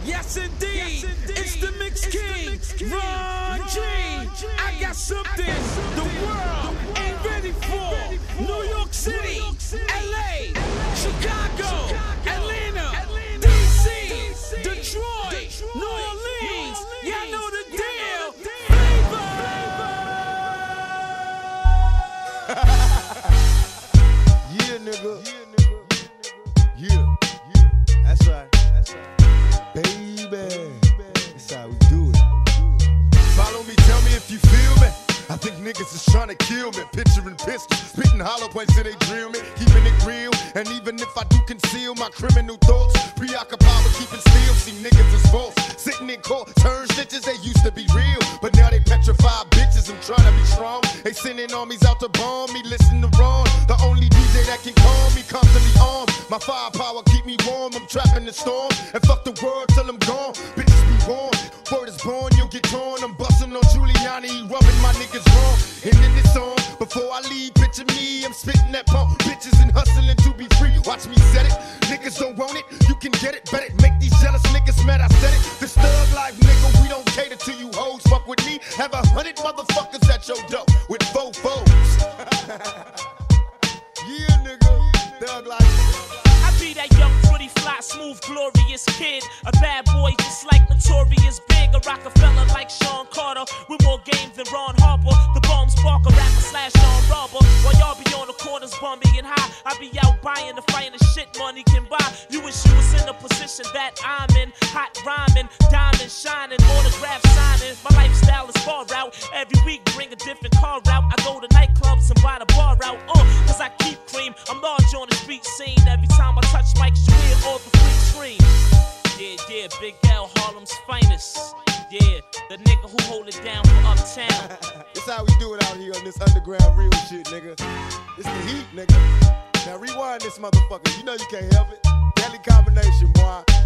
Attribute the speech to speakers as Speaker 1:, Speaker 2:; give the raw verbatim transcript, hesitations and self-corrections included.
Speaker 1: Yes indeed, it's the Mix King, Ron G. I got something the world ain't ready for. New York City, L A, Chicago, Atlanta, D C, Detroit, New Orleans. Y'all know the deal.
Speaker 2: Yeah, nigga. Yeah, yeah. That's right. That's right. Baby, that's how we do it. Follow me, tell me if you feel me. I think niggas is trying to kill me. Picturing pistols, spitting hollow points till they drill me. Keeping it real, and even if I do conceal my criminal thoughts, preoccupied with keeping still. See niggas is false, sitting in court, turn snitches. They used to be real, but now they petrified bitches. I'm trying to be strong. They sending armies out to bomb me. Listen to Ron, the only D J that can calm me. Constantly armed, my firepower keep me warm. I'm trapping the storm, and fuck the world till I'm gone. Bitches be warned, word is born, you'll get torn. I'm busting on Giuliani, he rubbing my niggas wrong. And in this song, before I leave, picture me, I'm spitting that pump, bitches and hustling to be free. Watch me set it, niggas don't want it, you can get it, bet it. Make these jealous niggas mad, I said it. This thug life, nigga, we don't cater to you hoes. Fuck with me, have a hundred motherfuckers at your door with four foes. Yeah, nigga, thug life.
Speaker 3: I be that young, pretty, fly, smooth, glorious kid. A bad boy just like Notorious Big. A Rockefeller like Sean Carter. With more game than Ron Harper. The bomb sparker, rapper slash Sean Robber. While y'all be on the corners bumping and high, I be out buying the finest shit money can buy. You wish you was in the position that I'm in. Hot rhyming, diamond shining, autograph signing. My lifestyle is far out. Every week bring a different car out. I go to nightclubs and buy the bar out. Uh, cause I keep cream. I'm large on the street scene. Every time I touch mics, you hear all the freak scream. Yeah, yeah, Big L, Harlem's finest. Yeah, the nigga who hold it down for Uptown.
Speaker 2: This how we do it out here on this underground real shit, nigga. It's the heat, nigga. Now rewind this motherfucker. You know you can't help it. Deadly combination, boy.